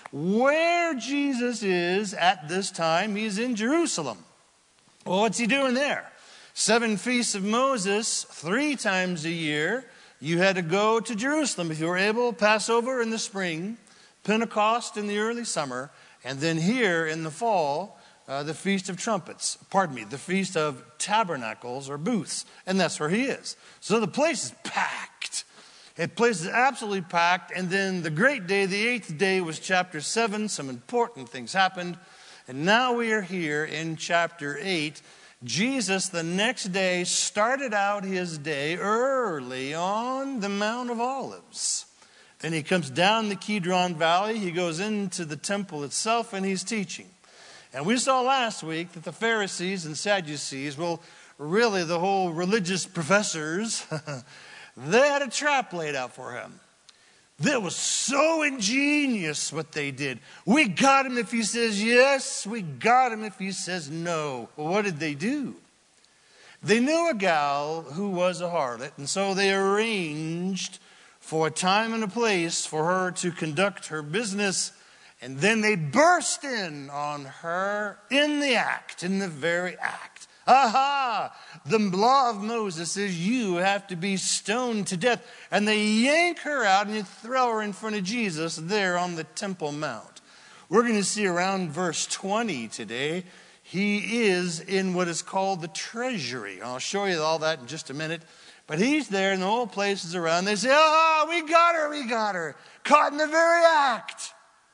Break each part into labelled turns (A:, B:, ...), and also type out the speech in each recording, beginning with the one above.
A: where Jesus is at this time. He's in Jerusalem. Well, what's he doing there? 7 feasts of Moses, 3 times a year. You had to go to Jerusalem if you were able. Passover in the spring, Pentecost in the early summer, and then here in the fall, the Feast of Trumpets. The Feast of Tabernacles or Booths. And that's where he is. So the place is packed. The place is absolutely packed. And then the great day, the 8th day, was chapter 7. Some important things happened. And now we are here in chapter 8. Jesus, the next day, started out his day early on the Mount of Olives. Then he comes down the Kidron Valley. He goes into the temple itself, and he's teaching. And we saw last week that the Pharisees and Sadducees, well, really the whole religious professors, they had a trap laid out for him. That was so ingenious what they did. We got him if he says yes. We got him if he says no. Well, what did they do? They knew a gal who was a harlot, and so they arranged for a time and a place for her to conduct her business. And then they burst in on her in the very act. Aha! The law of Moses says you have to be stoned to death. And they yank her out and you throw her in front of Jesus there on the Temple Mount. We're going to see around verse 20 today. He is in what is called the treasury. I'll show you all that in just a minute. But he's there and the whole place is around. They say, we got her. Caught in the very act.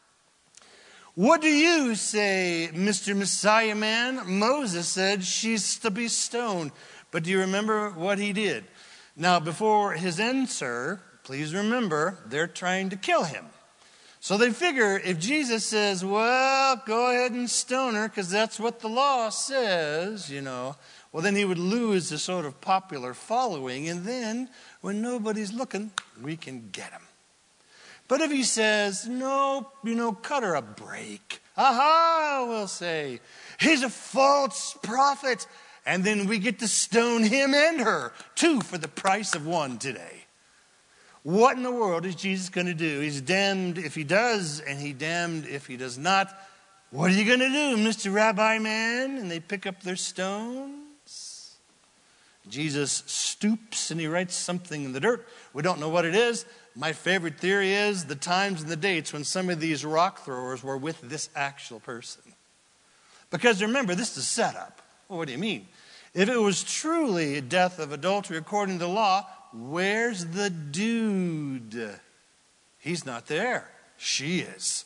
A: What do you say, Mr. Messiah man? Moses said she's to be stoned. But do you remember what he did? Now, before his answer, please remember, they're trying to kill him. So they figure if Jesus says, well, go ahead and stone her, because that's what the law says, well, then he would lose the sort of popular following. And then, when nobody's looking, we can get him. But if he says, no, cut her a break. Aha, we'll say. He's a false prophet. And then we get to stone him and her, 2 for the price of 1 today. What in the world is Jesus going to do? He's damned if he does, and he's damned if he does not. What are you going to do, Mr. Rabbi man? And they pick up their stones. Jesus stoops and he writes something in the dirt. We don't know what it is. My favorite theory is the times and the dates when some of these rock throwers were with this actual person. Because remember, this is a setup. Well, what do you mean? If it was truly a death of adultery according to the law, where's the dude? He's not there. She is.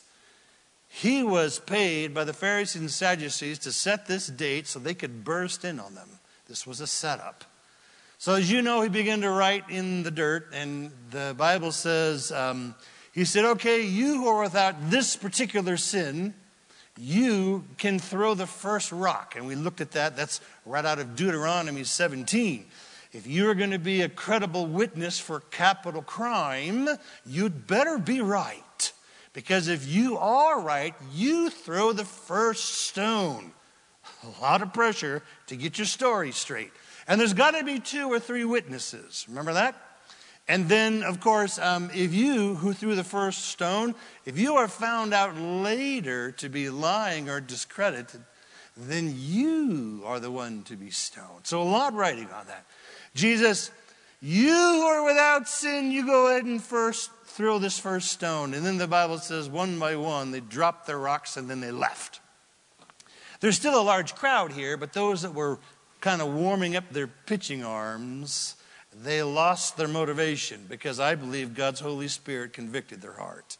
A: He was paid by the Pharisees and Sadducees to set this date so they could burst in on them. This was a setup. So as you know, he began to write in the dirt, and the Bible says, he said, okay, you who are without this particular sin, you can throw the first rock. And we looked at that. That's right out of Deuteronomy 17. If you're going to be a credible witness for capital crime, you'd better be right. Because if you are right, you throw the first stone. A lot of pressure to get your story straight. And there's got to be 2 or 3 witnesses. Remember that? And then, of course, if you who threw the first stone, if you are found out later to be lying or discredited, then you are the one to be stoned. So a lot writing on that. Jesus, you who are without sin, you go ahead and first throw this first stone. And then the Bible says one by one, they dropped their rocks and then they left. There's still a large crowd here, but those that were kind of warming up their pitching arms, they lost their motivation because I believe God's Holy Spirit convicted their heart.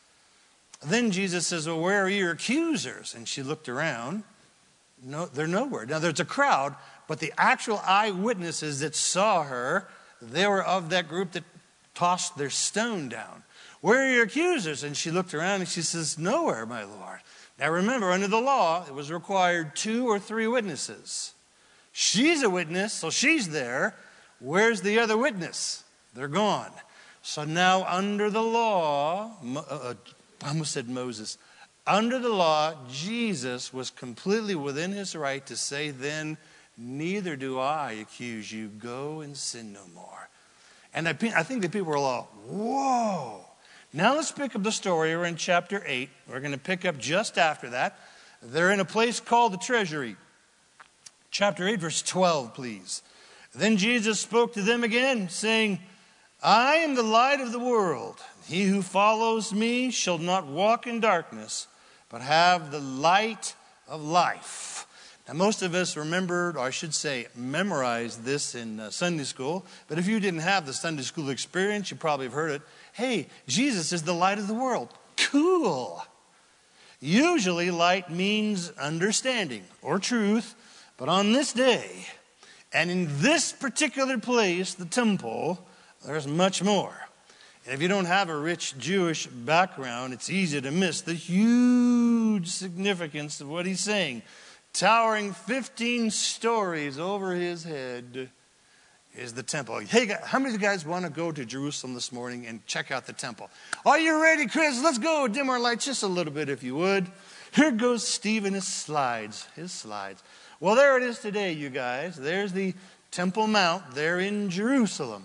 A: Then Jesus says, well, where are your accusers? And she looked around. No, they're nowhere. Now there's a crowd, but the actual eyewitnesses that saw her, they were of that group that tossed their stone down. Where are your accusers? And she looked around and she says, nowhere, my Lord. Now remember, under the law, it was required 2 or 3 witnesses. She's a witness, so she's there. Where's the other witness? They're gone. So now under the law, I almost said Moses. Under the law, Jesus was completely within his right to say then, neither do I accuse you. Go and sin no more. And I think the people were all, whoa. Now let's pick up the story. We're in chapter 8. We're going to pick up just after that. They're in a place called the treasury. Chapter 8, verse 12, please. Then Jesus spoke to them again, saying, I am the light of the world. He who follows me shall not walk in darkness, but have the light of life. Now, most of us remembered, or I should say, memorized this in Sunday school. But if you didn't have the Sunday school experience, you probably have heard it. Hey, Jesus is the light of the world. Cool. Usually, light means understanding or truth. But on this day, and in this particular place, the temple, there's much more. And if you don't have a rich Jewish background, it's easy to miss the huge significance of what he's saying. Towering 15 stories over his head is the temple. Hey, how many of you guys want to go to Jerusalem this morning and check out the temple? Are you ready, Chris? Let's go. Dim our lights just a little bit, if you would. Here goes Steve and his slides. Well, there it is today, you guys. There's the Temple Mount there in Jerusalem.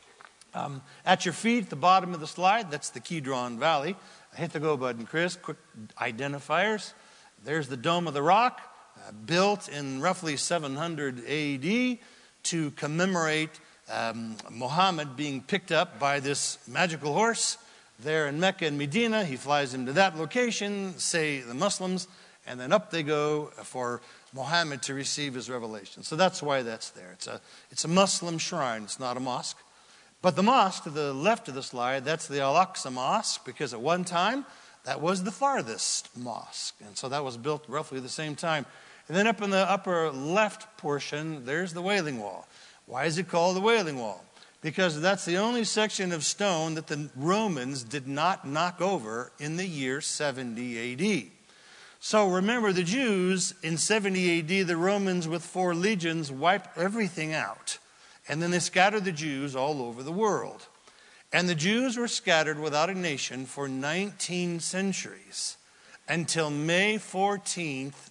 A: At your feet, at the bottom of the slide, that's the Kidron Valley. Hit the go button, Chris. Quick identifiers. There's the Dome of the Rock, built in roughly 700 A.D. to commemorate Muhammad being picked up by this magical horse there in Mecca and Medina. He flies him to that location, say the Muslims, and then up they go for Muhammad to receive his revelation. So that's why that's there. It's a Muslim shrine. It's not a mosque. But the mosque to the left of the slide, that's the Al-Aqsa Mosque, because at one time, that was the farthest mosque. And so that was built roughly the same time. And then up in the upper left portion, there's the Wailing Wall. Why is it called the Wailing Wall? Because that's the only section of stone that the Romans did not knock over in the year 70 A.D. So remember, the Jews in 70 A.D., the Romans with 4 legions wiped everything out. And then they scattered the Jews all over the world. And the Jews were scattered without a nation for 19 centuries. Until May 14th,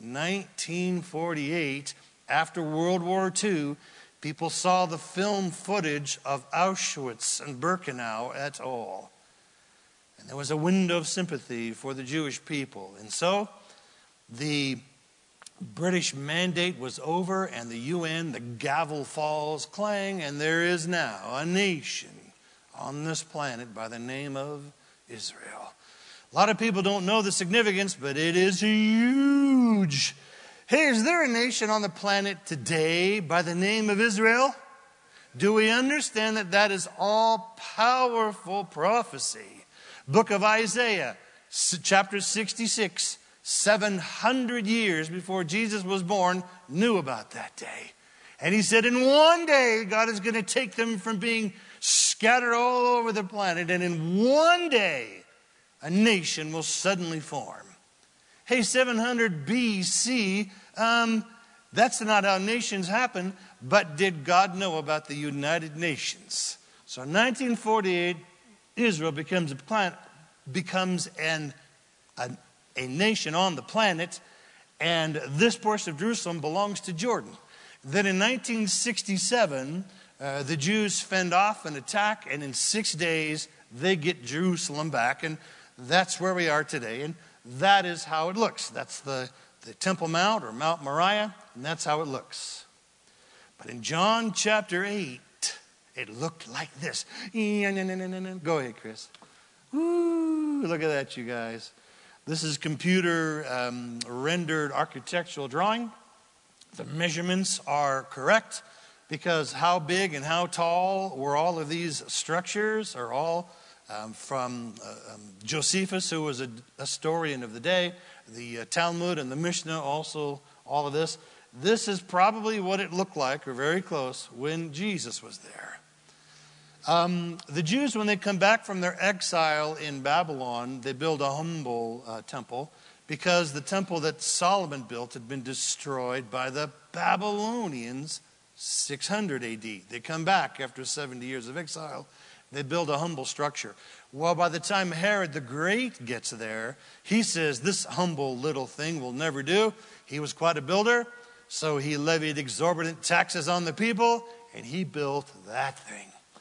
A: 1948, after World War II, people saw the film footage of Auschwitz and Birkenau et al. And there was a window of sympathy for the Jewish people. And so the British mandate was over, and the UN, the gavel falls clang, and there is now a nation on this planet by the name of Israel. A lot of people don't know the significance, but it is huge. Hey, is there a nation on the planet today by the name of Israel? Do we understand that that is all-powerful prophecy? Book of Isaiah, chapter 66, 700 years before Jesus was born, knew about that day. And he said, in one day, God is going to take them from being scattered all over the planet, and in one day, a nation will suddenly form. Hey, 700 BC, that's not how nations happen, but did God know about the United Nations? So in 1948, Israel becomes a nation on the planet, and this portion of Jerusalem belongs to Jordan. Then in 1967, the Jews fend off an attack, and in 6 days, they get Jerusalem back, and that's where we are today, and that is how it looks. That's the Temple Mount, or Mount Moriah, and that's how it looks. But in John chapter 8, it looked like this. Go ahead, Chris. Woo, look at that, you guys. This is computer rendered architectural drawing. The measurements are correct because how big and how tall were all of these structures are all from Josephus, who was a historian of the day, the Talmud and the Mishnah, also all of this. This is probably what it looked like, or very close, when Jesus was there. The Jews, when they come back from their exile in Babylon, they build a humble temple because the temple that Solomon built had been destroyed by the Babylonians 600 A.D. They come back after 70 years of exile. They build a humble structure. Well, by the time Herod the Great gets there, he says this humble little thing will never do. He was quite a builder, so he levied exorbitant taxes on the people, and he built that thing.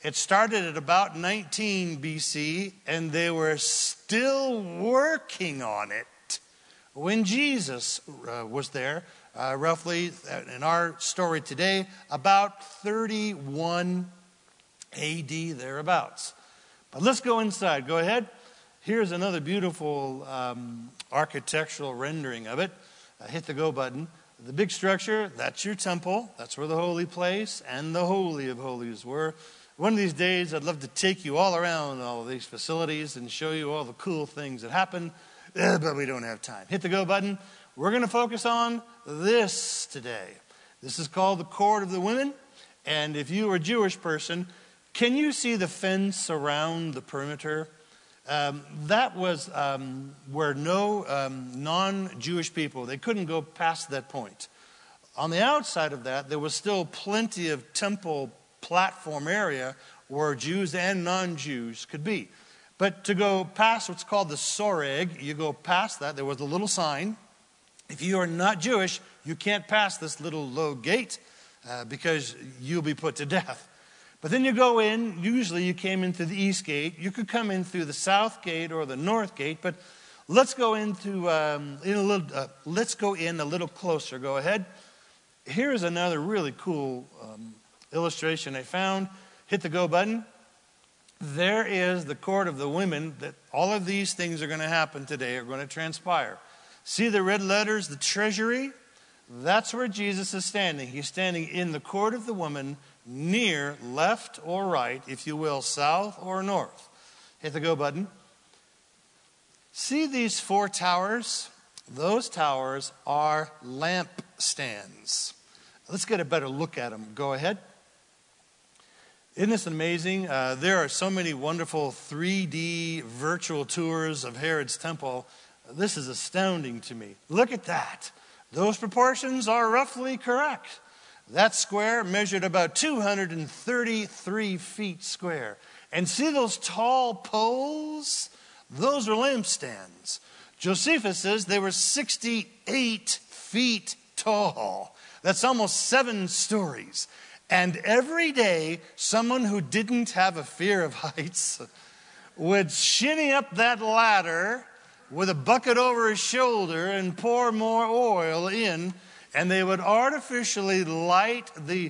A: It started at about 19 BC, and they were still working on it when Jesus was there, roughly, in our story today, about 31 AD, thereabouts. But let's go inside. Go ahead. Here's another beautiful architectural rendering of it. Hit the go button. The big structure, that's your temple. That's where the holy place and the Holy of Holies were. One of these days, I'd love to take you all around all of these facilities and show you all the cool things that happen, but we don't have time. Hit the go button. We're going to focus on this today. This is called the Court of the Women. And if you are a Jewish person, can you see the fence around the perimeter? That was where no non-Jewish people, they couldn't go past that point. On the outside of that, there was still plenty of temple platform area where Jews and non-Jews could be. But to go past what's called the Soreg, you go past that, there was a little sign. If you are not Jewish, you can't pass this little low gate because you'll be put to death. But then you go in, usually you came in through the east gate. You could come in through the south gate or the north gate, but let's go let's go in a little closer. Go ahead. Here's another really cool illustration I found. Hit the go button. There is the Court of the Women. That all of these things are going to happen today, are going to transpire. See the red letters, the treasury? That's where Jesus is standing. He's standing in the Court of the Women, near left or right, if you will, south or north. Hit the go button. See these 4 towers? Those towers are lampstands. Let's get a better look at them. Go ahead. Isn't this amazing? There are so many wonderful 3D virtual tours of Herod's temple. This is astounding to me. Look at that. Those proportions are roughly correct. That square measured about 233 feet square. And see those tall poles? Those are lampstands. Josephus says they were 68 feet tall. That's almost 7 stories. And every day, someone who didn't have a fear of heights would shinny up that ladder with a bucket over his shoulder and pour more oil in, and they would artificially light the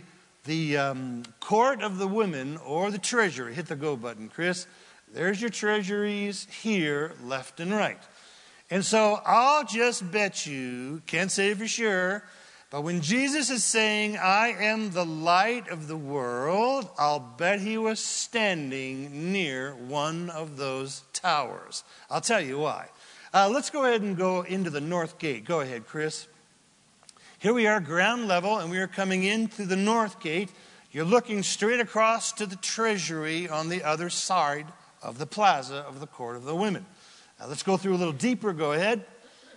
A: Court of the Women or the treasury. Hit the go button, Chris. There's your treasuries here, left and right. And so I'll just bet you, can't say for sure, but when Jesus is saying, I am the light of the world, I'll bet he was standing near one of those towers. I'll tell you why. Let's go ahead and go into the north gate. Go ahead, Chris. Here we are, ground level, and we are coming in through the north gate. You're looking straight across to the treasury on the other side of the plaza of the Court of the Women. Now, let's go through a little deeper. Go ahead.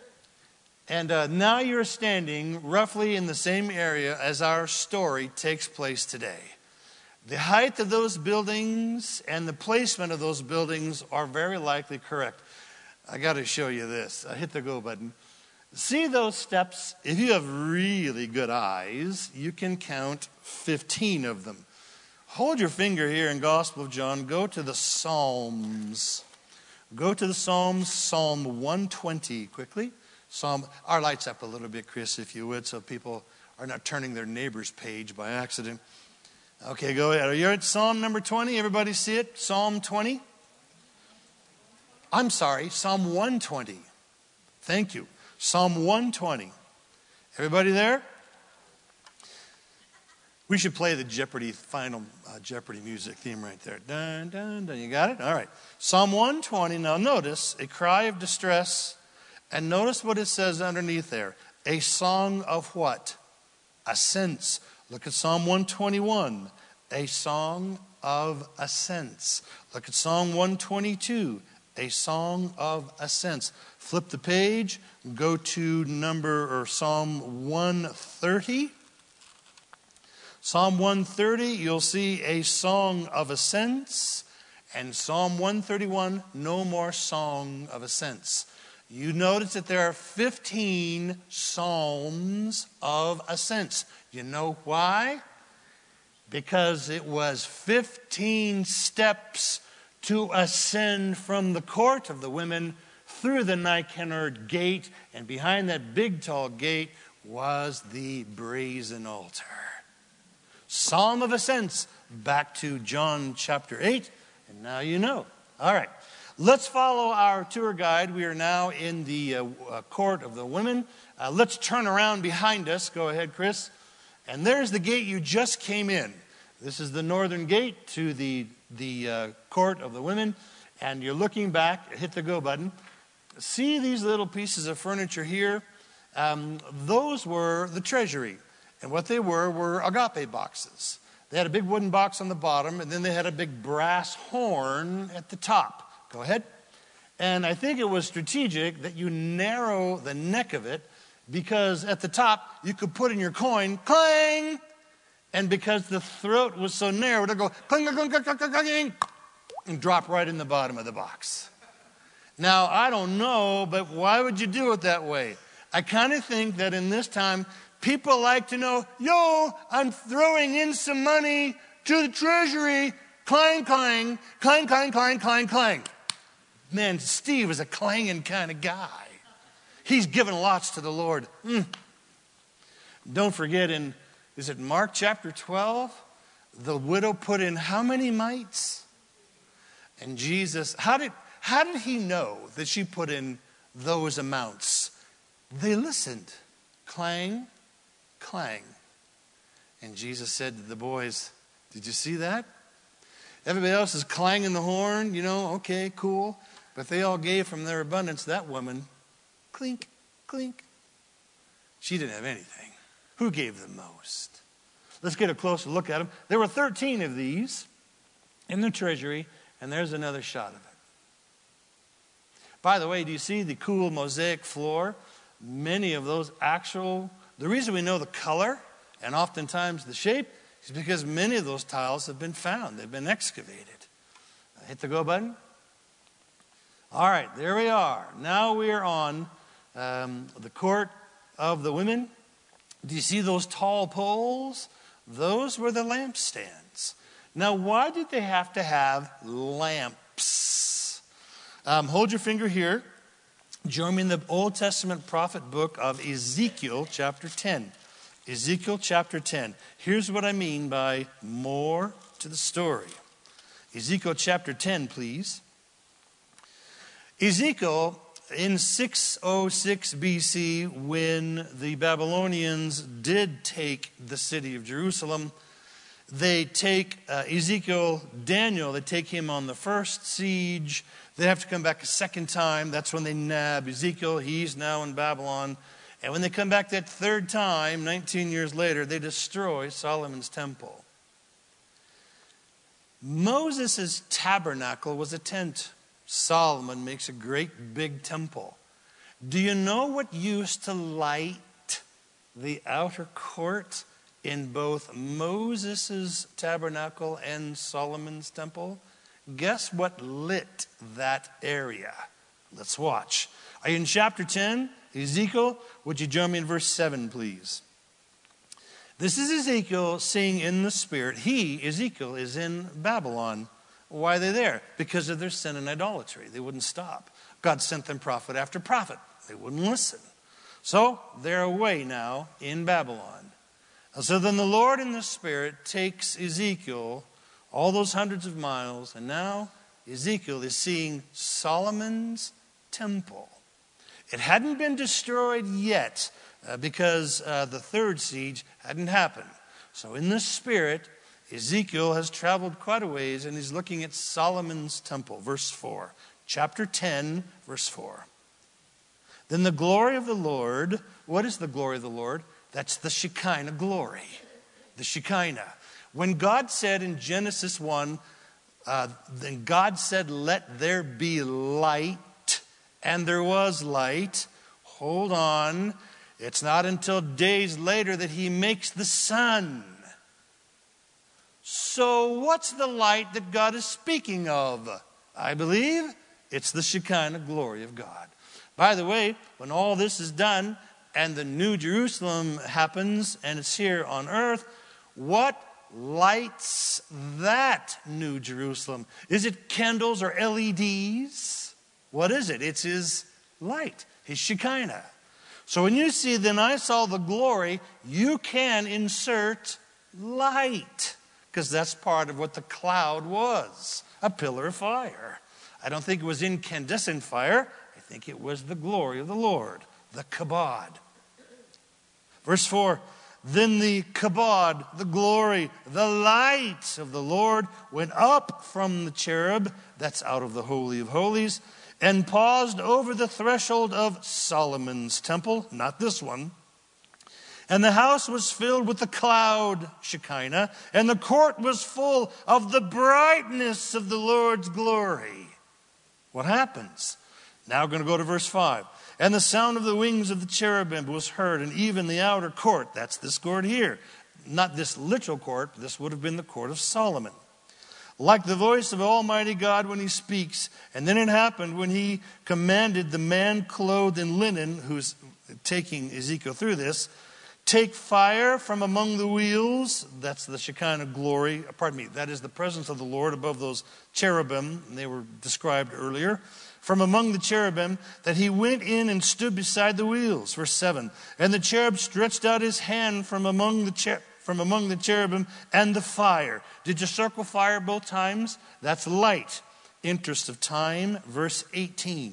A: And now you're standing roughly in the same area as our story takes place today. The height of those buildings and the placement of those buildings are very likely correct. I got to show you this. Hit the go button. See those steps? If you have really good eyes, you can count 15 of them. Hold your finger here in Gospel of John. Go to the Psalms. Go to the Psalms, Psalm 120 quickly. Our lights up a little bit, Chris, if you would, so people are not turning their neighbor's page by accident. Okay, go ahead. Are you at Psalm number 20? Everybody see it? Psalm 20? I'm sorry, Psalm 120. Thank you. Psalm 120. Everybody there? We should play the Jeopardy, final Jeopardy music theme right there. Dun, dun, dun. You got it? All right. Psalm 120. Now notice, a cry of distress. And notice what it says underneath there. A song of what? Ascents. Look at Psalm 121. A song of ascents. Look at Psalm 122. A song of ascents. Flip the page. Go to Psalm 130. Psalm 130, you'll see a song of ascents. And Psalm 131, no more song of ascents. You notice that there are 15 psalms of ascents. You know why? because it was 15 steps to ascend from the court of the women through the Nicanor gate, and behind that big tall gate was the brazen altar. Psalm of Ascents, back to John chapter 8, and now you know. All right, let's follow our tour guide. We are now in the court of the women. Let's turn around behind us. Go ahead, Chris. And there's the gate you just came in. This is the northern gate to the court of the women. And you're looking back, hit the go button. See these little pieces of furniture here? Those were the treasury. And what they were agape boxes. They had a big wooden box on the bottom, and then they had a big brass horn at the top. Go ahead. And I think it was strategic that you narrow the neck of it, because at the top, you could put in your coin, clang! And because the throat was so narrow, it would go clang, clang, clang, clang, clang, clang, and drop right in the bottom of the box. Now, I don't know, but why would you do it that way? I kind of think that in this time, people like to know, yo, I'm throwing in some money to the treasury, clang, clang, clang, clang, clang, clang, clang. Man, Steve is a clanging kind of guy. He's given lots to the Lord. Don't forget, is it Mark chapter 12? The widow put in how many mites? And Jesus, how did he know that she put in those amounts? They listened. Clang, clang. And Jesus said to the boys, did you see that? Everybody else is clanging the horn, okay, cool. But they all gave from their abundance. That woman, clink, clink. She didn't have anything. Who gave the most? Let's get a closer look at them. There were 13 of these in the treasury, and there's another shot of it. By the way, do you see the cool mosaic floor? Many of those the reason we know the color and oftentimes the shape is because many of those tiles have been found. They've been excavated. Hit the go button. All right, there we are. Now we are on the court of the women. Do you see those tall poles? Those were the lampstands. Now, why did they have to have lamps? Hold your finger here. Join me in the Old Testament prophet book of Ezekiel chapter 10. Ezekiel chapter 10. Here's what I mean by more to the story. Ezekiel chapter 10, please. Ezekiel, in 606 BC, when the Babylonians did take the city of Jerusalem, they take Daniel, they take him on the first siege. They have to come back a second time. That's when they nab Ezekiel. He's now in Babylon. And when they come back that third time, 19 years later, they destroy Solomon's temple. Moses' tabernacle was a tent. Solomon makes a great big temple. Do you know what used to light the outer court in both Moses' tabernacle and Solomon's temple? Guess what lit that area? Let's watch. Are you in chapter 10? Ezekiel, would you join me in verse 7, please? This is Ezekiel seeing in the Spirit. He, Ezekiel, is in Babylon. Why are they there? Because of their sin and idolatry. They wouldn't stop. God sent them prophet after prophet. They wouldn't listen. So they're away now in Babylon. And so then the Lord in the Spirit takes Ezekiel all those hundreds of miles, and now Ezekiel is seeing Solomon's temple. It hadn't been destroyed yet because the third siege hadn't happened. So in the Spirit, Ezekiel has traveled quite a ways, and he's looking at Solomon's temple. Verse 4. Chapter 10, verse 4. Then the glory of the Lord, what is the glory of the Lord? That's the Shekinah glory. The Shekinah. When God said in Genesis 1, then God said, let there be light, and there was light. Hold on. It's not until days later that he makes the sun. So what's the light that God is speaking of? I believe it's the Shekinah glory of God. By the way, when all this is done and the New Jerusalem happens and it's here on earth, what lights that New Jerusalem? Is it candles or LEDs? What is it? It's his light, his Shekinah. So when you see, then I saw the glory, you can insert light, because that's part of what the cloud was, a pillar of fire. I don't think it was incandescent fire. I think it was the glory of the Lord, the kabod. Verse 4, then the kabod, the glory, the light of the Lord went up from the cherub, that's out of the Holy of Holies, and paused over the threshold of Solomon's temple, not this one. And the house was filled with the cloud, Shekinah, and the court was full of the brightness of the Lord's glory. What happens? Now we're going to go to verse 5. And the sound of the wings of the cherubim was heard, and even the outer court, that's this court here, not this literal court, this would have been the court of Solomon, like the voice of Almighty God when he speaks. And then it happened when he commanded the man clothed in linen, who's taking Ezekiel through this, take fire from among the wheels. That's the Shekinah glory. That is the presence of the Lord above those cherubim. They were described earlier. From among the cherubim, that he went in and stood beside the wheels. Verse 7. And the cherub stretched out his hand from among the cherubim and the fire. Did you circle fire both times? That's light. Interest of time. Verse 18.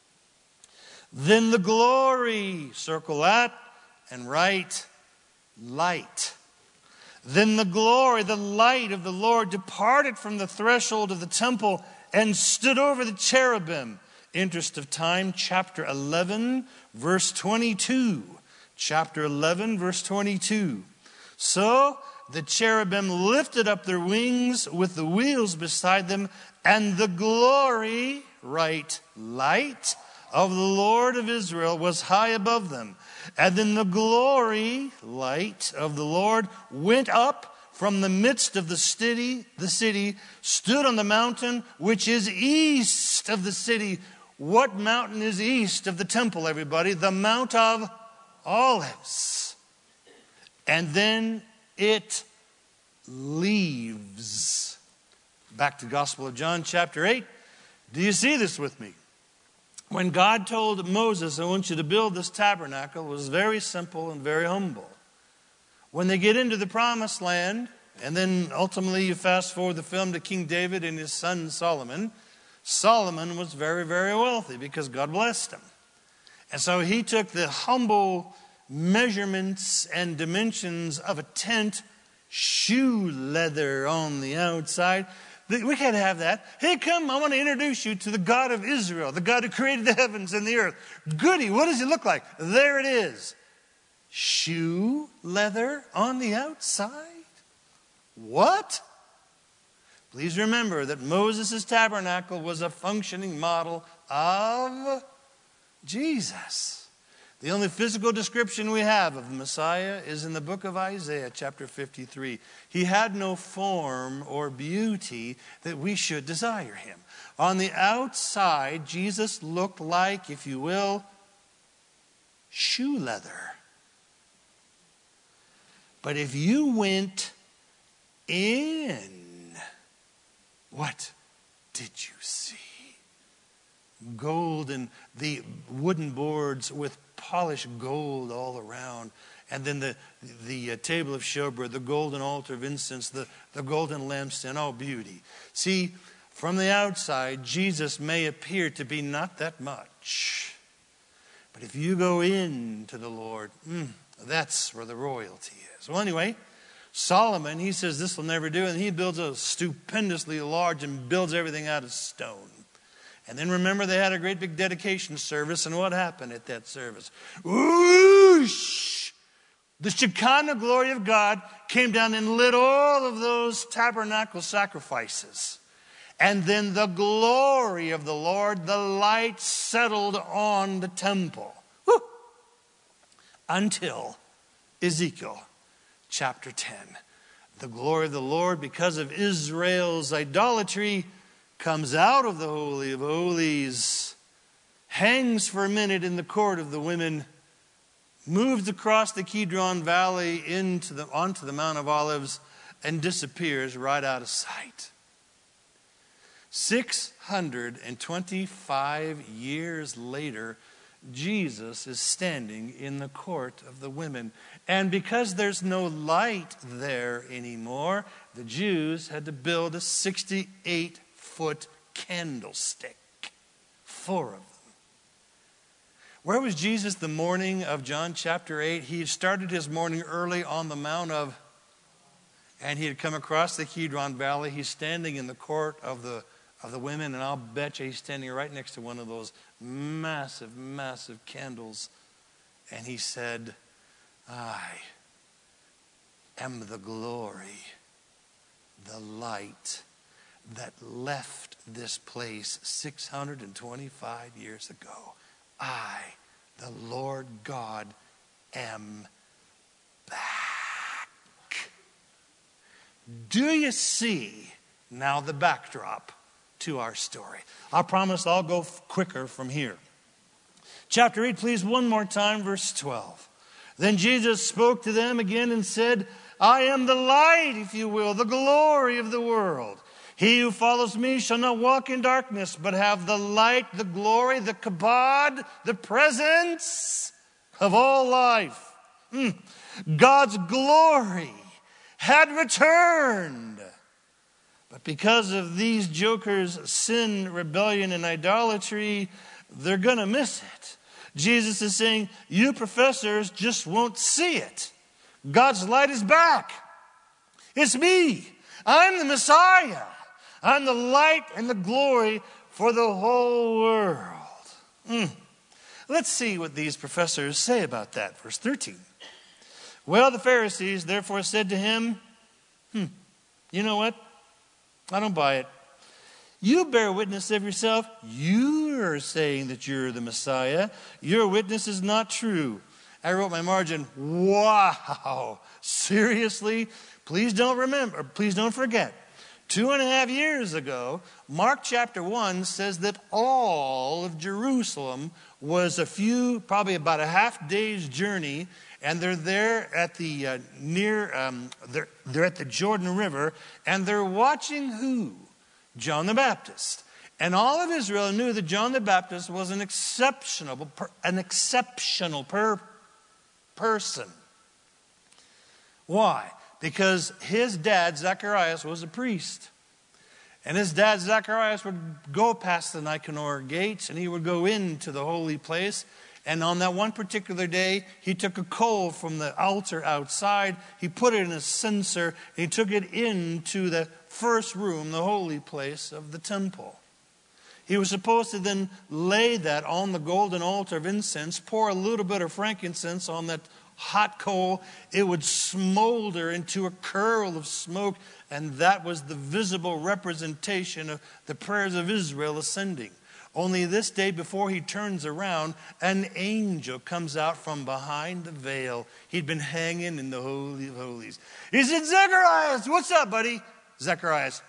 A: Then the glory, circle that, and write light. Then the glory, the light of the Lord departed from the threshold of the temple and stood over the cherubim. Interest of time, chapter 11, verse 22. Chapter 11, verse 22. So the cherubim lifted up their wings with the wheels beside them, and the glory, right, light, of the Lord of Israel was high above them. And then the glory, light of the Lord, went up from the midst of the city, stood on the mountain which is east of the city. What mountain is east of the temple, everybody? The Mount of Olives. And then it leaves. Back to Gospel of John, chapter 8. Do you see this with me? When God told Moses, I want you to build this tabernacle, it was very simple and very humble. When they get into the promised land, and then ultimately you fast forward the film to King David and his son Solomon, Solomon was very, very wealthy because God blessed him. And so he took the humble measurements and dimensions of a tent, shoe leather on the outside. We can't have that. Hey, come, I want to introduce you to the God of Israel, the God who created the heavens and the earth. Goody, what does he look like? There it is. Shoe leather on the outside? What? Please remember that Moses' tabernacle was a functioning model of Jesus. The only physical description we have of the Messiah is in the book of Isaiah, chapter 53. He had no form or beauty that we should desire him. On the outside, Jesus looked like, if you will, shoe leather. But if you went in, what did you see? Gold and the wooden boards with polished gold all around. And then the table of showbread, the golden altar of incense, the golden lampstand, all beauty. See, from the outside, Jesus may appear to be not that much. But if you go into the Lord, that's where the royalty is. Well, anyway, Solomon, he says this will never do. And he builds a stupendously large and builds everything out of stone. And then remember, they had a great big dedication service. And what happened at that service? Whoosh! The Shekinah glory of God came down and lit all of those tabernacle sacrifices. And then the glory of the Lord, the light settled on the temple. Woo! Until Ezekiel chapter 10. The glory of the Lord, because of Israel's idolatry, comes out of the Holy of Holies, hangs for a minute in the court of the women, moves across the Kidron Valley onto the Mount of Olives, and disappears right out of sight. 625 years later, Jesus is standing in the court of the women. And because there's no light there anymore, the Jews had to build a 68-foot candlestick. 4 of them. Where was Jesus the morning of John chapter 8? He started his morning early on the Mount of, and he had come across the Kidron Valley. He's standing in the court of the women, and I'll bet you he's standing right next to one of those massive, massive candles. And he said, I am the glory, the light that left this place 625 years ago. I, the Lord God, am back. Do you see now the backdrop to our story? I promise I'll go quicker from here. Chapter 8, please, one more time, verse 12. Then Jesus spoke to them again and said, I am the light, if you will, the glory of the world. He who follows me shall not walk in darkness, but have the light, the glory, the kabod, the presence of all life. God's glory had returned. But because of these jokers' sin, rebellion, and idolatry, they're going to miss it. Jesus is saying, you professors just won't see it. God's light is back. It's me. I'm the Messiah. I'm the light and the glory for the whole world. Let's see what these professors say about that. Verse 13. Well, the Pharisees therefore said to him, you know what? I don't buy it. You bear witness of yourself. You are saying that you're the Messiah. Your witness is not true. I wrote my margin, wow, seriously? Please don't forget. 2.5 years ago, Mark chapter 1 says that all of Jerusalem was probably about a half day's journey, and they're there at the they're at the Jordan River, and they're watching who? John the Baptist. And all of Israel knew that John the Baptist was an exceptional person. Why? Because his dad, Zacharias, was a priest. And his dad, Zacharias, would go past the Nicanor gates, and he would go into the holy place. And on that one particular day, he took a coal from the altar outside, he put it in a censer, and he took it into the first room, the holy place of the temple. He was supposed to then lay that on the golden altar of incense, pour a little bit of frankincense on that hot coal. It would smolder into a curl of smoke, and that was the visible representation of the prayers of Israel ascending. Only this day, before he turns around, an angel comes out from behind the veil. He'd been hanging in the Holy of Holies. He said, Zacharias, what's up, buddy? Zacharias,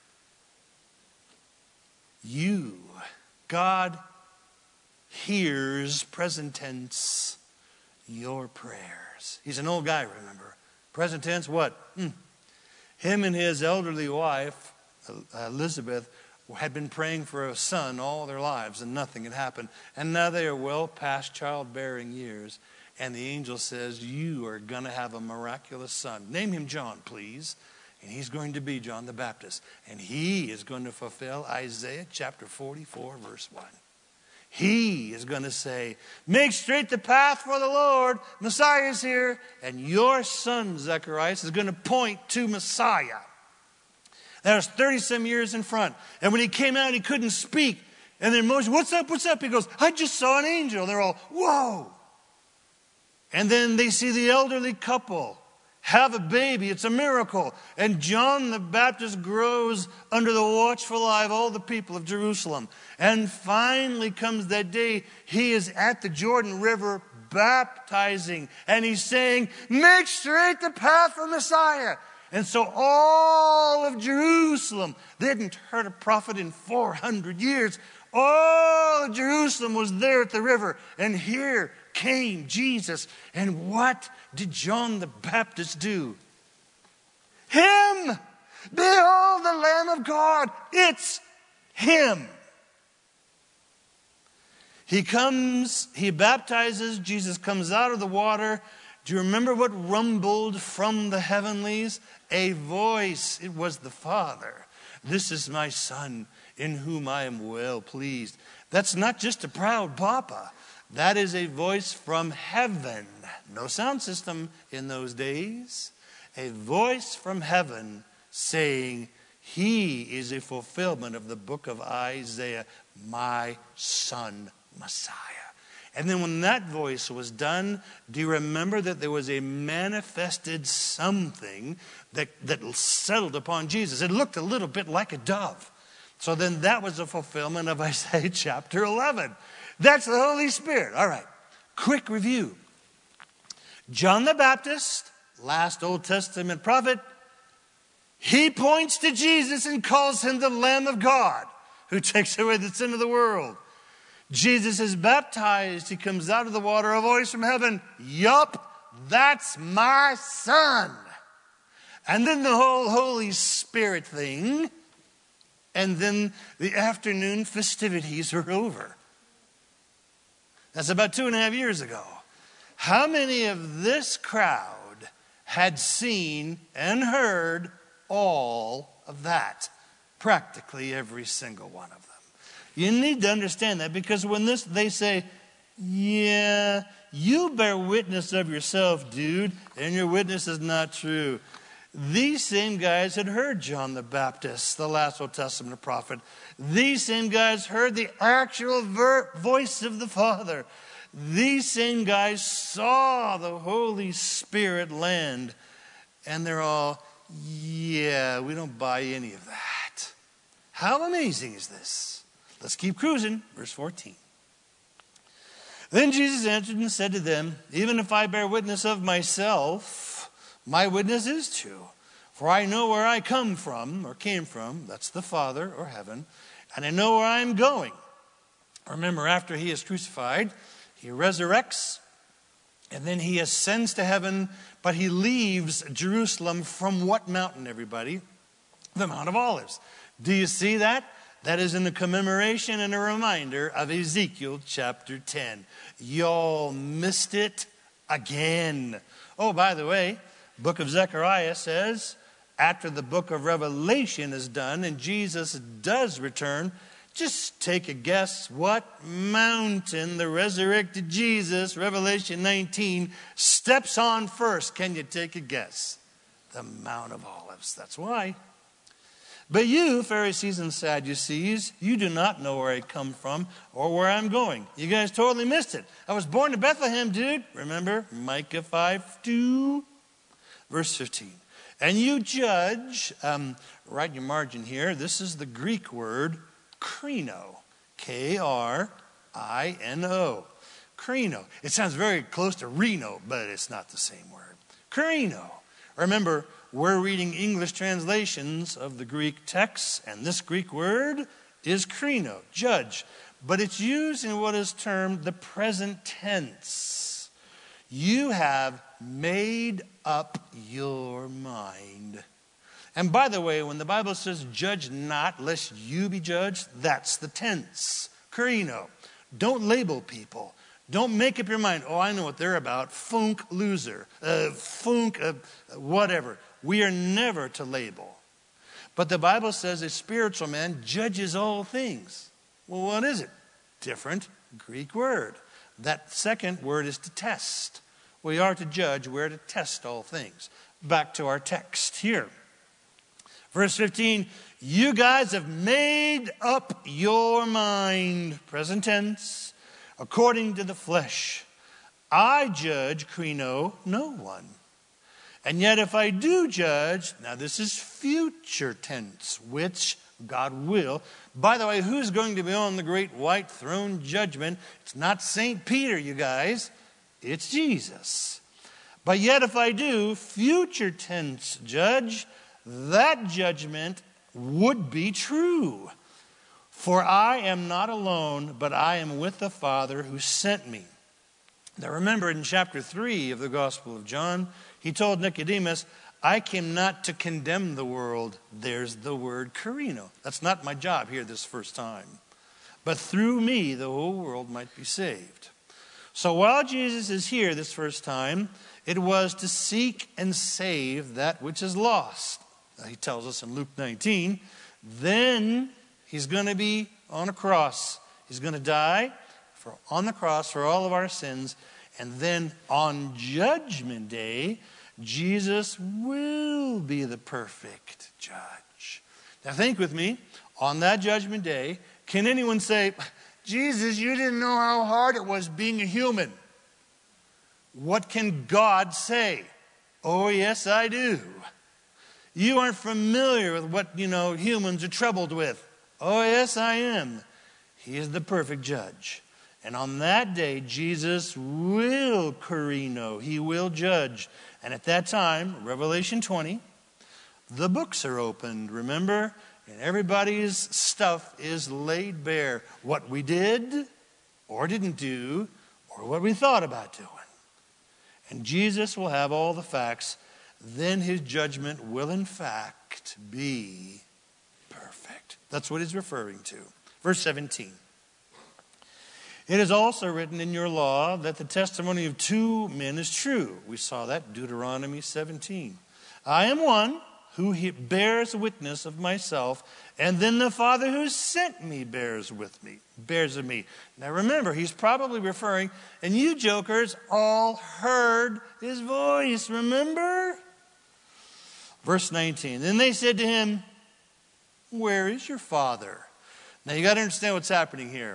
A: God hears, present tense, your prayers. He's an old guy, remember. Present tense, what? Him and his elderly wife, Elizabeth, had been praying for a son all their lives, and nothing had happened. And now they are well past childbearing years. And the angel says, you are going to have a miraculous son. Name him John, please. And he's going to be John the Baptist. And he is going to fulfill Isaiah chapter 44, verse 1. He is going to say, make straight the path for the Lord. Messiah is here. And your son, Zacharias, is going to point to Messiah. That was 30-some years in front. And when he came out, he couldn't speak. And then Moses, what's up, what's up? He goes, I just saw an angel. They're all, whoa. And then they see the elderly couple have a baby. It's a miracle. And John the Baptist grows under the watchful eye of all the people of Jerusalem. And finally comes that day, he is at the Jordan River baptizing. And he's saying, make straight the path for Messiah. And so all of Jerusalem, they hadn't heard a prophet in 400 years. All of Jerusalem was there at the river. And here came Jesus. And what did John the Baptist do? him. Behold the Lamb of God. It's him. He comes, he baptizes, Jesus comes out of the water. Do you remember what rumbled from the heavenlies? A voice. It was the Father. This is my Son, in whom I am well pleased. That's not just a proud papa. That is a voice from heaven. No sound system in those days. A voice from heaven saying, he is a fulfillment of the book of Isaiah, my Son, Messiah. And then when that voice was done, do you remember that there was a manifested something that settled upon Jesus? It looked a little bit like a dove. So then that was a fulfillment of Isaiah chapter 11. That's the Holy Spirit. All right, quick review. John the Baptist, last Old Testament prophet, he points to Jesus and calls him the Lamb of God who takes away the sin of the world. Jesus is baptized. He comes out of the water, a voice from heaven. Yup, that's my Son. And then the whole Holy Spirit thing. And then the afternoon festivities are over. That's about 2.5 years ago. How many of this crowd had seen and heard all of that? Practically every single one of them. You need to understand that, because when they say, yeah, you bear witness of yourself, dude, and your witness is not true. These same guys had heard John the Baptist, the last Old Testament prophet. These same guys heard the actual voice of the Father. These same guys saw the Holy Spirit land. And they're all, yeah, we don't buy any of that. How amazing is this? Let's keep cruising. Verse 14. Then Jesus answered and said to them, even if I bear witness of myself, my witness is true. For I know where I come from, or came from, that's the Father or heaven, and I know where I am going. Remember, after he is crucified, he resurrects, and then he ascends to heaven, but he leaves Jerusalem from what mountain, everybody? The Mount of Olives. Do you see that? That is in the commemoration and a reminder of Ezekiel chapter 10. Y'all missed it again. Oh, by the way, book of Zechariah says, after the book of Revelation is done and Jesus does return, just take a guess what mountain the resurrected Jesus, Revelation 19, steps on first. Can you take a guess? The Mount of Olives. That's why. But you, Pharisees and Sadducees, you do not know where I come from or where I'm going. You guys totally missed it. I was born in Bethlehem, dude. Remember Micah 5:2, verse 15. And you judge, write your margin here. This is the Greek word krino, K-R-I-N-O. Krino. It sounds very close to Reno, but it's not the same word. Krino. Remember, we're reading English translations of the Greek texts, and this Greek word is krino, judge. But it's used in what is termed the present tense. You have made up your mind. And by the way, when the Bible says judge not lest you be judged, that's the tense. Krino. Don't label people. Don't make up your mind. Oh, I know what they're about. Funk loser. Whatever. We are never to label. But the Bible says a spiritual man judges all things. Well, what is it? Different Greek word. That second word is to test. We are to judge. We're to test all things. Back to our text here. Verse 15. You guys have made up your mind. Present tense. According to the flesh. I judge, krino, no one. And yet if I do judge, now this is future tense, which God will. By the way, who's going to be on the great white throne judgment? It's not St. Peter, you guys. It's Jesus. But yet if I do future tense judge, that judgment would be true. For I am not alone, but I am with the Father who sent me. Now remember in chapter 3 of the Gospel of John, he told Nicodemus, I came not to condemn the world. There's the word carino. That's not my job here this first time. But through me, the whole world might be saved. So while Jesus is here this first time, it was to seek and save that which is lost. He tells us in Luke 19, then he's going to be on a cross. He's going to die on the cross for all of our sins. And then on Judgment Day, Jesus will be the perfect judge. Now think with me, on that Judgment Day, can anyone say, Jesus, you didn't know how hard it was being a human? What can God say? Oh, yes, I do. You aren't familiar with what, humans are troubled with. Oh, yes, I am. He is the perfect judge. And on that day, Jesus will carino. He will judge. And at that time, Revelation 20, the books are opened, remember? And everybody's stuff is laid bare. What we did or didn't do or what we thought about doing. And Jesus will have all the facts. Then his judgment will in fact be perfect. That's what he's referring to. Verse 17. It is also written in your law that the testimony of two men is true. We saw that, Deuteronomy 17. I am one who bears witness of myself, and then the Father who sent me bears of me. Now remember, he's probably referring, and you jokers all heard his voice, remember? Verse 19, then they said to him, where is your Father? Now you got to understand what's happening here.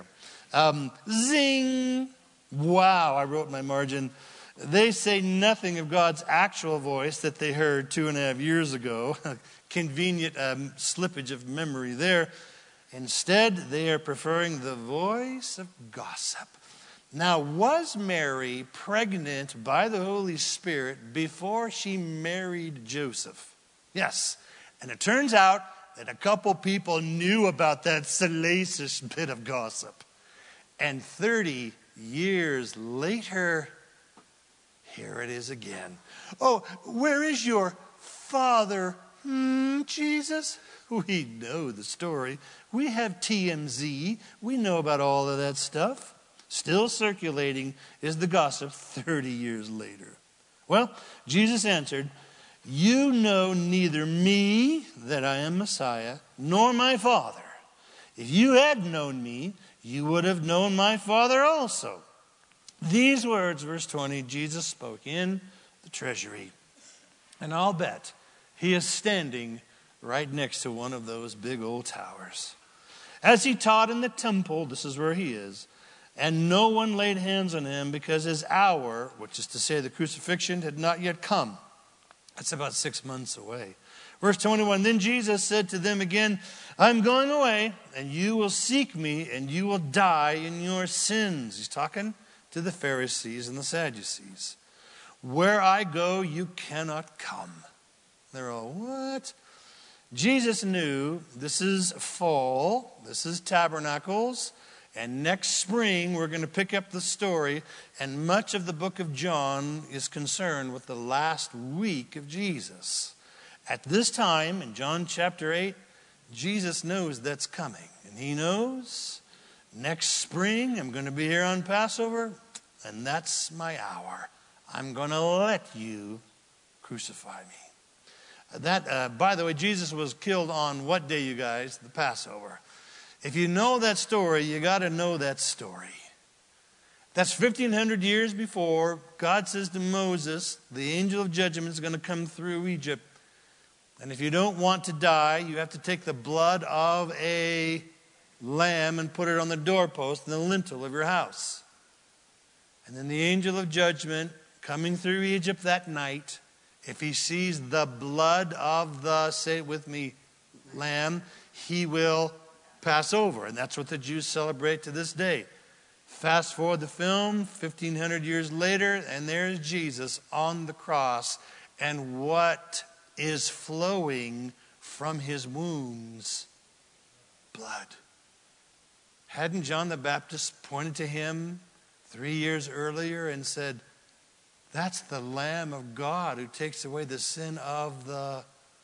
A: Zing! Wow, I wrote in my margin. They say nothing of God's actual voice that they heard 2.5 years ago. Convenient slippage of memory there. Instead, they are preferring the voice of gossip. Now, was Mary pregnant by the Holy Spirit before she married Joseph? Yes. And it turns out that a couple people knew about that salacious bit of gossip. And 30 years later, here it is again. Oh, where is your Father, Jesus? We know the story. We have TMZ. We know about all of that stuff. Still circulating is the gossip 30 years later. Well, Jesus answered, you know neither me, that I am Messiah, nor my Father. If you had known me, you would have known my Father also. These words, verse 20, Jesus spoke in the treasury. And I'll bet he is standing right next to one of those big old towers. As he taught in the temple, this is where he is, and no one laid hands on him because his hour, which is to say the crucifixion, had not yet come. That's about 6 months away. Verse 21, then Jesus said to them again, I'm going away, and you will seek me, and you will die in your sins. He's talking to the Pharisees and the Sadducees. Where I go, you cannot come. They're all, what? Jesus knew this is fall, this is Tabernacles, and next spring we're going to pick up the story, and much of the book of John is concerned with the last week of Jesus. At this time, in John chapter 8, Jesus knows that's coming. And he knows next spring I'm going to be here on Passover, and that's my hour. I'm going to let you crucify me. By the way, Jesus was killed on what day, you guys? The Passover. If you know that story, you got to know that story. That's 1,500 years before God says to Moses, the angel of judgment is going to come through Egypt. And if you don't want to die, you have to take the blood of a lamb and put it on the doorpost and the lintel of your house. And then the angel of judgment coming through Egypt that night, if he sees the blood of the, say it with me, lamb, he will pass over. And that's what the Jews celebrate to this day. Fast forward the film, 1,500 years later, and there's Jesus on the cross. And what is flowing from his wounds? Blood. Hadn't John the Baptist pointed to him 3 years earlier and said, That's the Lamb of God who takes away the sin of the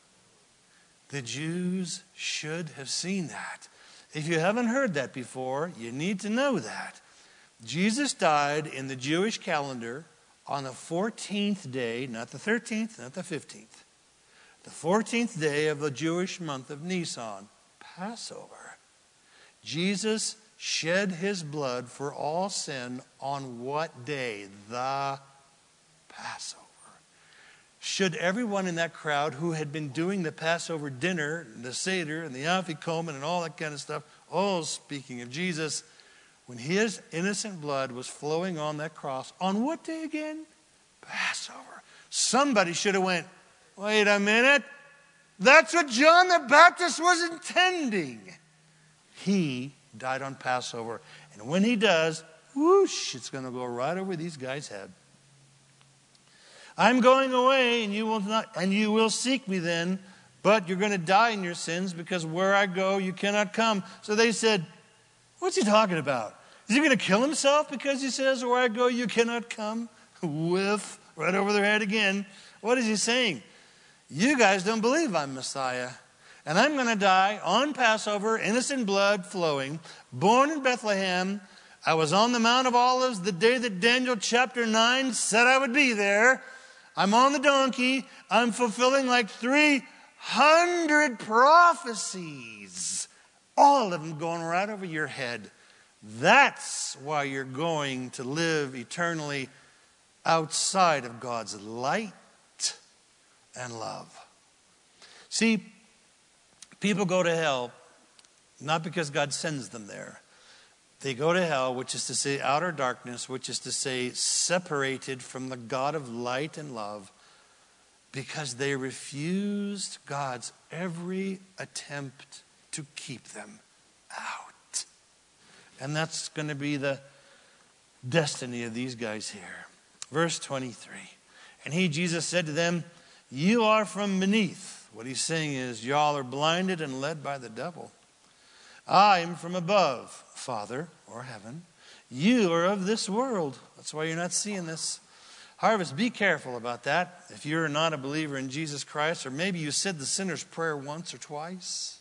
A: Jews should have seen that. If you haven't heard that before, you need to know that. Jesus died in the Jewish calendar on the 14th day, not the 13th, not the 15th. The 14th day of the Jewish month of Nisan, Passover. Jesus shed his blood for all sin on what day? The Passover. Should everyone in that crowd who had been doing the Passover dinner, the Seder, and the Afikomen, and all that kind of stuff, all speaking of Jesus, when his innocent blood was flowing on that cross, on what day again? Passover. Somebody should have went, wait a minute, that's what John the Baptist was intending. He died on Passover. And when he does, whoosh, it's going to go right over these guys' head. I'm going away, and you will seek me then, but you're going to die in your sins, because where I go, you cannot come. So they said, what's he talking about? Is he going to kill himself because he says, where I go, you cannot come? Whiff, right over their head again. What is he saying? You guys don't believe I'm Messiah. And I'm going to die on Passover, innocent blood flowing, born in Bethlehem. I was on the Mount of Olives the day that Daniel chapter 9 said I would be there. I'm on the donkey. I'm fulfilling like 300 prophecies. All of them going right over your head. That's why you're going to live eternally outside of God's light and love. See, people go to hell not because God sends them there. They go to hell, which is to say outer darkness, which is to say separated from the God of light and love, because they refused God's every attempt to keep them out. And that's going to be the destiny of these guys here. Verse 23. And he, Jesus, said to them, you are from beneath. What he's saying is, y'all are blinded and led by the devil. I am from above, Father, or heaven. You are of this world. That's why you're not seeing this. Harvest, be careful about that. If you're not a believer in Jesus Christ, or maybe you said the sinner's prayer once or twice.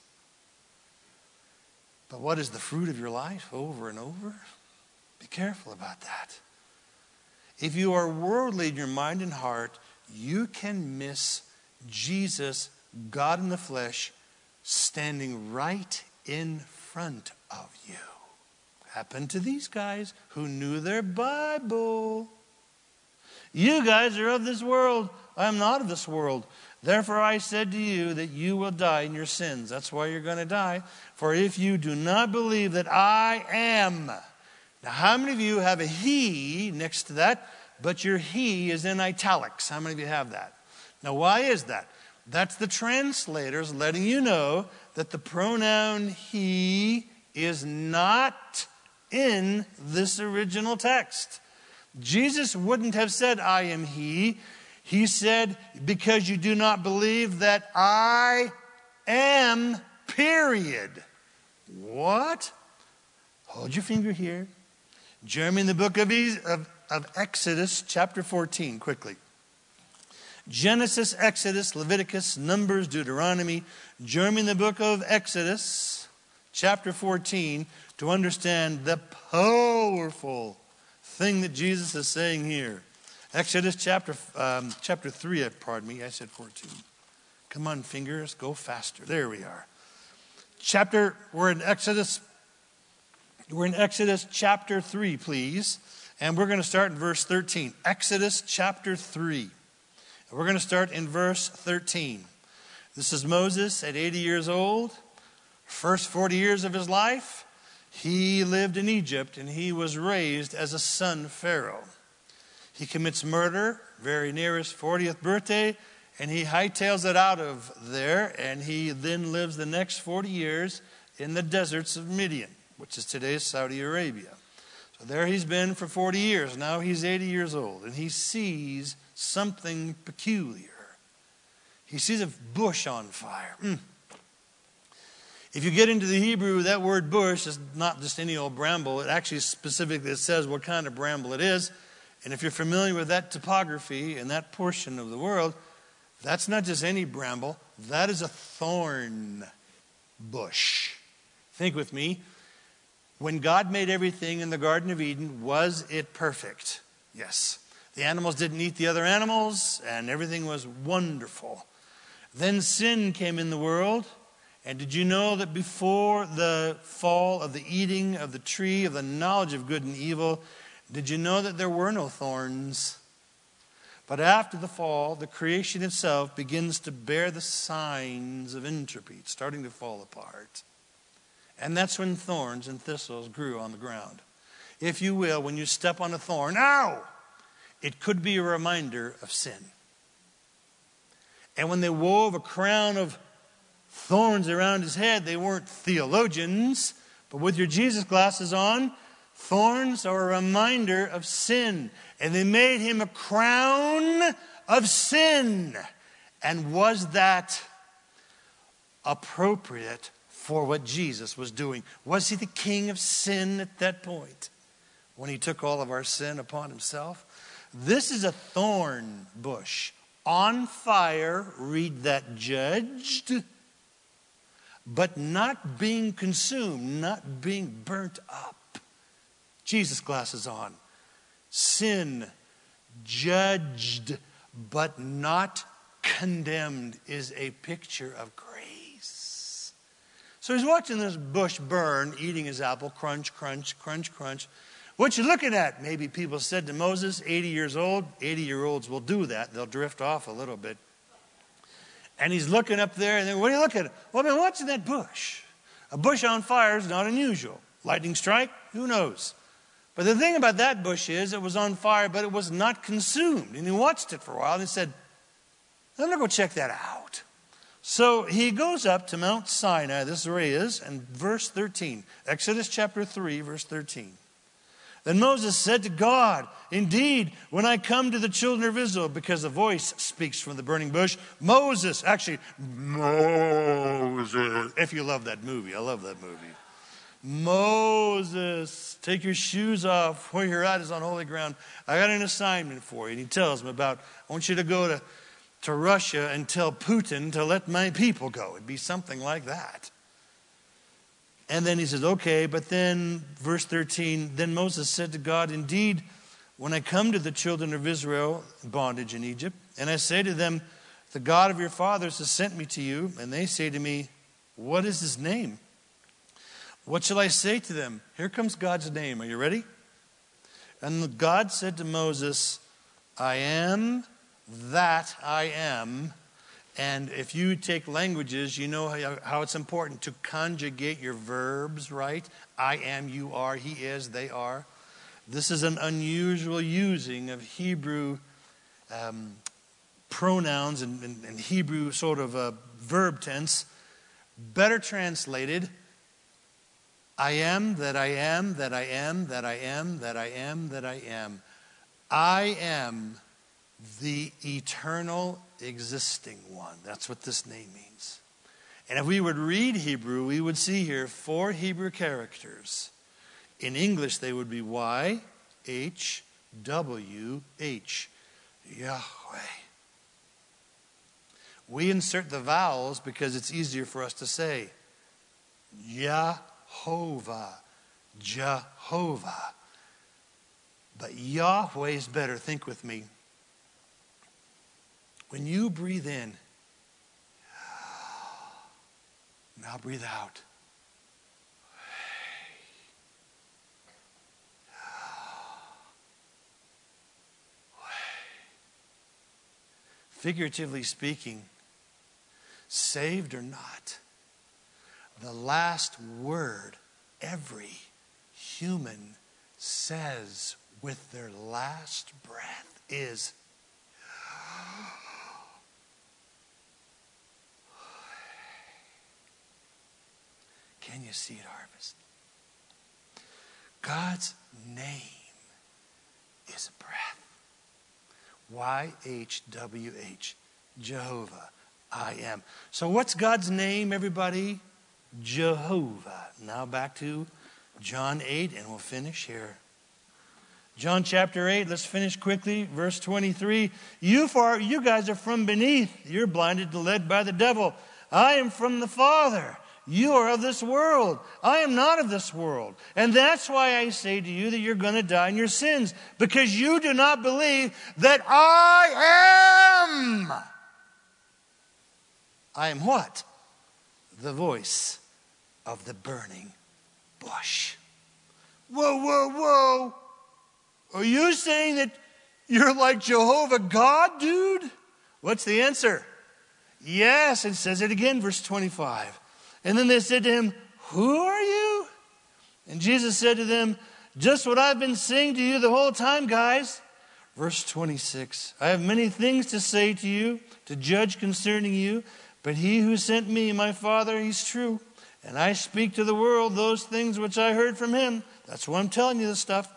A: But what is the fruit of your life over and over? Be careful about that. If you are worldly in your mind and heart, you can miss Jesus, God in the flesh, standing right in front of you. Happened to these guys who knew their Bible. You guys are of this world. I am not of this world. Therefore I said to you that you will die in your sins. That's why you're going to die. For if you do not believe that I am. Now, how many of you have a he next to that, but your he is in italics? How many of you have that? Now, why is that? That's the translators letting you know that the pronoun he is not in this original text. Jesus wouldn't have said, I am he. He said, because you do not believe that I am, period. What? Hold your finger here. Jeremy in the book of Exodus, chapter 14, quickly. Genesis, Exodus, Leviticus, Numbers, Deuteronomy. Jeremy in the book of Exodus, chapter 14, to understand the powerful thing that Jesus is saying here. Exodus chapter 3, pardon me, I said 14. Come on, fingers, go faster. There we are. We're in Exodus chapter 3, please. And we're going to start in verse 13. Exodus chapter 3. We're going to start in verse 13. This is Moses at 80 years old. First 40 years of his life, he lived in Egypt, and he was raised as a son of Pharaoh. He commits murder very near his 40th birthday, and he hightails it out of there, and he then lives the next 40 years in the deserts of Midian, which is today's Saudi Arabia. So there he's been for 40 years. Now he's 80 years old, and he sees something peculiar. He sees a bush on fire. If you get into the Hebrew, that word bush is not just any old bramble. It actually specifically says what kind of bramble it is. And if you're familiar with that topography and that portion of the world, that's not just any bramble. That is a thorn bush. Think with me. When God made everything in the Garden of Eden, was it perfect? Yes. The animals didn't eat the other animals, and everything was wonderful. Then sin came in the world. And did you know that before the fall of the eating of the tree of the knowledge of good and evil, did you know that there were no thorns? But after the fall, the creation itself begins to bear the signs of entropy. It's starting to fall apart. And that's when thorns and thistles grew on the ground. If you will, when you step on a thorn, ow! It could be a reminder of sin. And when they wove a crown of thorns around his head, they weren't theologians, but with your Jesus glasses on, thorns are a reminder of sin. And they made him a crown of sin. And was that appropriate for what Jesus was doing? Was he the king of sin at that point when he took all of our sin upon himself? This is a thorn bush on fire, read that, judged, but not being consumed, not being burnt up. Jesus glasses on. Sin, judged, but not condemned, is a picture of grace. So he's watching this bush burn, eating his apple, crunch, crunch, crunch, crunch. What you looking at? Maybe people said to Moses, 80 years old. 80-year-olds will do that. They'll drift off a little bit. And he's looking up there, and then, what are you looking at? Well, I've been watching that bush. A bush on fire is not unusual. Lightning strike? Who knows? But the thing about that bush is it was on fire, but it was not consumed. And he watched it for a while, and he said, I'm going to go check that out. So he goes up to Mount Sinai. This is where he is. And verse 13. Exodus chapter 3, verse 13. Then Moses said to God, indeed, when I come to the children of Israel, because a voice speaks from the burning bush, Moses, if you love that movie, I love that movie. Moses, take your shoes off. Where you're at is on holy ground. I got an assignment for you. And he tells him about, I want you to go to Russia and tell Putin to let my people go. It'd be something like that. And then he says, okay, but then, verse 13, then Moses said to God, indeed, when I come to the children of Israel, bondage in Egypt, and I say to them, the God of your fathers has sent me to you, and they say to me, what is his name? What shall I say to them? Here comes God's name. Are you ready? And God said to Moses, I am that I am. And if you take languages, you know how it's important to conjugate your verbs, right? I am, you are, he is, they are. This is an unusual using of Hebrew pronouns and Hebrew sort of verb tense. Better translated, I am that I am, that I am, that I am, that I am, that I am. I am the eternal existing one. That's what this name means. And if we would read Hebrew, we would see here 4 Hebrew characters. In English, they would be Y-H-W-H. Yahweh. We insert the vowels because it's easier for us to say. Yahovah. Jehovah. But Yahweh is better. Think with me. When you breathe in, now breathe out. Figuratively speaking, saved or not, the last word every human says with their last breath is, can you see it, Harvest? God's name is a breath. Y-H-W-H. Jehovah, I am. So what's God's name, everybody? Jehovah. Now back to John 8, and we'll finish here. John chapter 8, let's finish quickly. Verse 23, you guys are from beneath. You're blinded and led by the devil. I am from the Father. You are of this world. I am not of this world. And that's why I say to you that you're going to die in your sins, because you do not believe that I am. I am what? The voice of the burning bush. Whoa, whoa, whoa. Are you saying that you're like Jehovah God, dude? What's the answer? Yes, it says it again, verse 25. And then they said to him, who are you? And Jesus said to them, just what I've been saying to you the whole time, guys. Verse 26, I have many things to say to you, to judge concerning you, but he who sent me, my Father, he's true. And I speak to the world those things which I heard from him. That's why I'm telling you this stuff.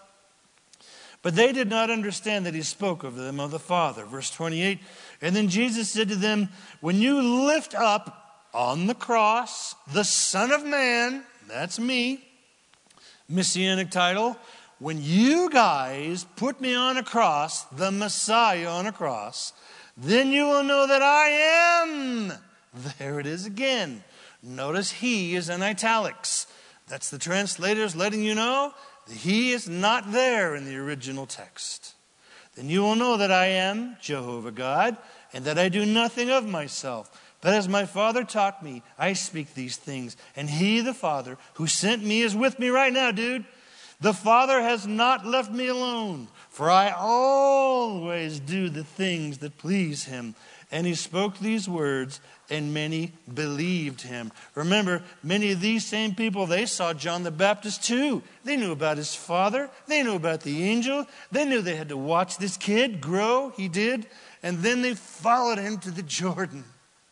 A: But they did not understand that he spoke of them of the Father. Verse 28, and then Jesus said to them, when you lift up on the cross the Son of Man, that's me, messianic title, when you guys put me on a cross, the Messiah on a cross, then you will know that I am. There it is again. Notice he is in italics. That's the translators letting you know that he is not there in the original text. Then you will know that I am Jehovah God, and that I do nothing of myself. But as my Father taught me, I speak these things. And he, the Father, who sent me is with me right now, dude. The Father has not left me alone, for I always do the things that please him. And he spoke these words, and many believed him. Remember, many of these same people, they saw John the Baptist too. They knew about his father. They knew about the angel. They knew they had to watch this kid grow. He did. And then they followed him to the Jordan.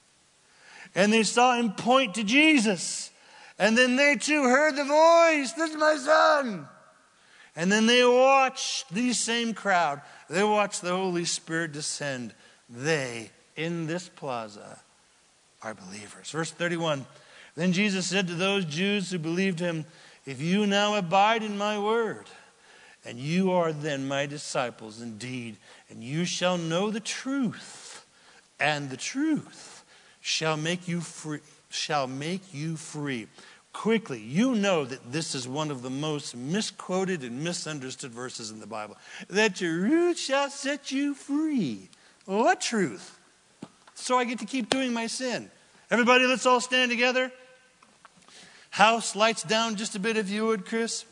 A: And they saw him point to Jesus. And then they too heard the voice, this is my son. And then they watched these same crowd. They watched the Holy Spirit descend. They, in this plaza, are believers. Verse 31, then Jesus said to those Jews who believed him, if you now abide in my word, and you are then my disciples indeed, and you shall know the truth, and the truth shall make you free. Quickly, you know that this is one of the most misquoted and misunderstood verses in the Bible. That your root shall set you free. What truth? So I get to keep doing my sin. Everybody, let's all stand together. House, lights down just a bit if you would, Chris.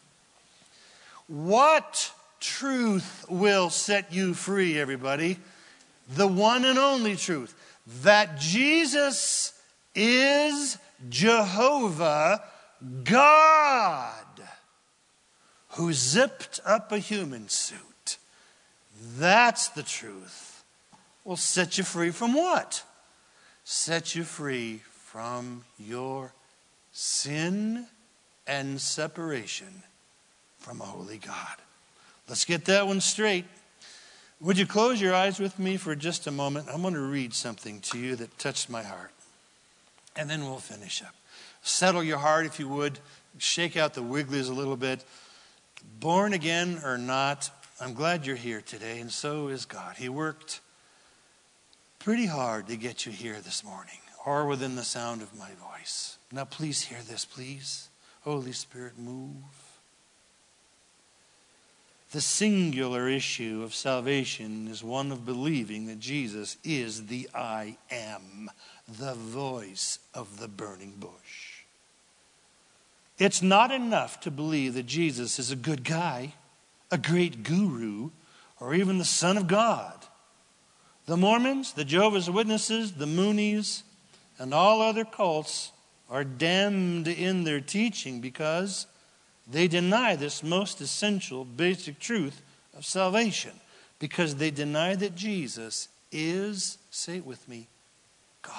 A: What truth will set you free, everybody? The one and only truth. That Jesus is Jehovah God, who zipped up a human suit. That's the truth. Will set you free from what? Set you free from your sin and separation from a holy God. Let's get that one straight. Would you close your eyes with me for just a moment? I'm going to read something to you that touched my heart. And then we'll finish up. Settle your heart if you would. Shake out the wigglies a little bit. Born again or not, I'm glad you're here today, and so is God. He worked pretty hard to get you here this morning, or within the sound of my voice. Now please hear this, please. Holy Spirit, move. The singular issue of salvation is one of believing that Jesus is the I am, the voice of the burning bush. It's not enough to believe that Jesus is a good guy, a great guru, or even the Son of God. The Mormons, the Jehovah's Witnesses, the Moonies, and all other cults are damned in their teaching because they deny this most essential, basic truth of salvation. Because they deny that Jesus is, say it with me, God.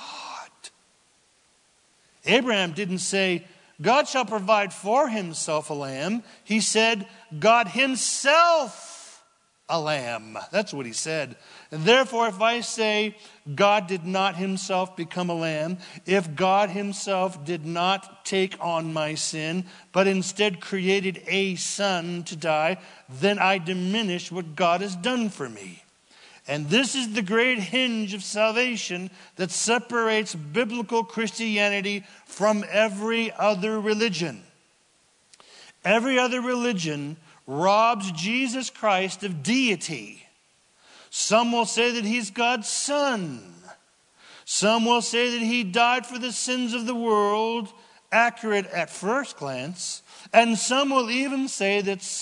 A: Abraham didn't say, God shall provide for himself a lamb. He said, God himself a lamb. That's what he said. And therefore, if I say God did not himself become a lamb, if God himself did not take on my sin, but instead created a son to die, then I diminish what God has done for me. And this is the great hinge of salvation that separates biblical Christianity from every other religion. Every other religion robs Jesus Christ of deity. Some will say that he's God's son. Some will say that he died for the sins of the world, accurate at first glance. And some will even say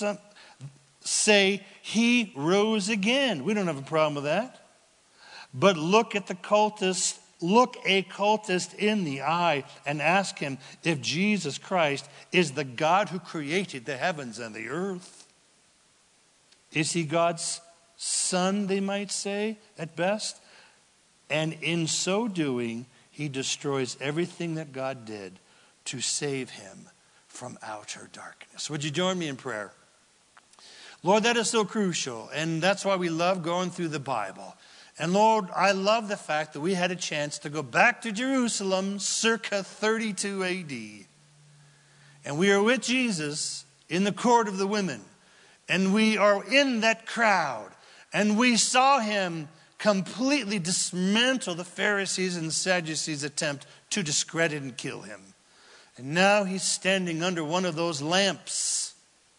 A: he rose again. We don't have a problem with that. But look a cultist in the eye and ask him if Jesus Christ is the God who created the heavens and the earth. Is he God's son, they might say, at best? And in so doing, he destroys everything that God did to save him from outer darkness. Would you join me in prayer? Lord, that is so crucial, and that's why we love going through the Bible. And Lord, I love the fact that we had a chance to go back to Jerusalem circa 32 AD. And we are with Jesus in the court of the women. And we are in that crowd. And we saw him completely dismantle the Pharisees and Sadducees' attempt to discredit and kill him. And now he's standing under one of those lamps.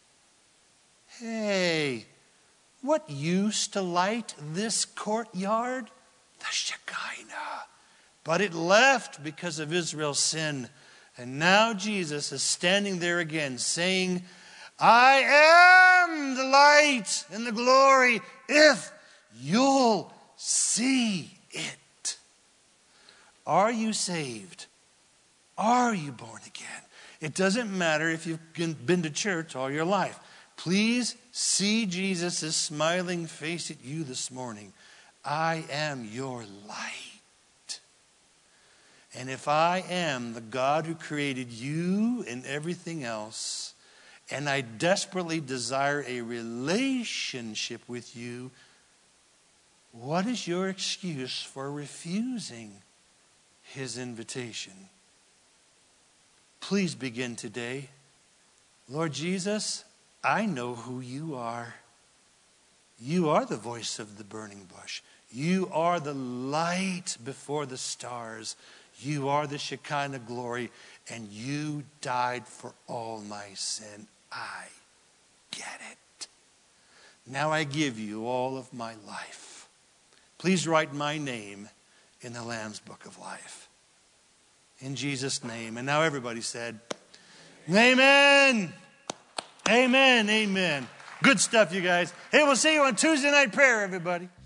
A: Hey, what used to light this courtyard? The Shekinah. But it left because of Israel's sin. And now Jesus is standing there again saying, I am the light and the glory if you'll see it. Are you saved? Are you born again? It doesn't matter if you've been to church all your life. Please see Jesus' smiling face at you this morning. I am your light. And if I am the God who created you and everything else, and I desperately desire a relationship with you, what is your excuse for refusing his invitation? Please begin today. Lord Jesus, I know who you are. You are the voice of the burning bush. You are the light before the stars. You are the Shekinah glory, and you died for all my sin. I get it. Now I give you all of my life. Please write my name in the Lamb's Book of Life. In Jesus' name. And now everybody said, Amen. Amen. Amen. Good stuff, you guys. Hey, we'll see you on Tuesday night prayer, everybody.